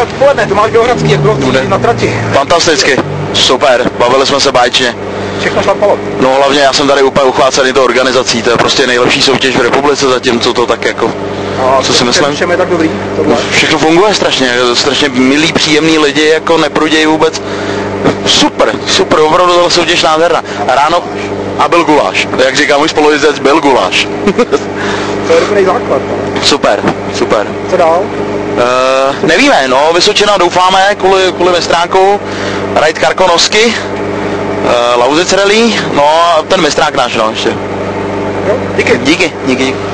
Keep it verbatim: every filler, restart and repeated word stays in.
odpoledne, Tomáš Bělohradský, jak bylo na trati? Fantasticky, super, bavili jsme se báječně. Všechno šlapalo. No hlavně já jsem tady úplně uchvácený tou organizací, to je prostě nejlepší soutěž v republice zatím, co to tak jako, a co si myslím. Všem je tak dobrý, tohle? Všechno funguje strašně, strašně milí, příjemný lidi, jako neprudějí vůbec. Super, super, opravdu tohle soutěž nádherná. A ráno, a byl guláš, jak říká můj spolujezdec, byl guláš. To je dobrý základ. Super, super. Co dál? Uh, nevíme, no, Vysočina doufáme, kvůli, kvůli mistránku, Rajd Karkonosky, uh, Lauzic Rally, no a ten mistrák náš, no, ještě. Jo, díky. Díky, díky.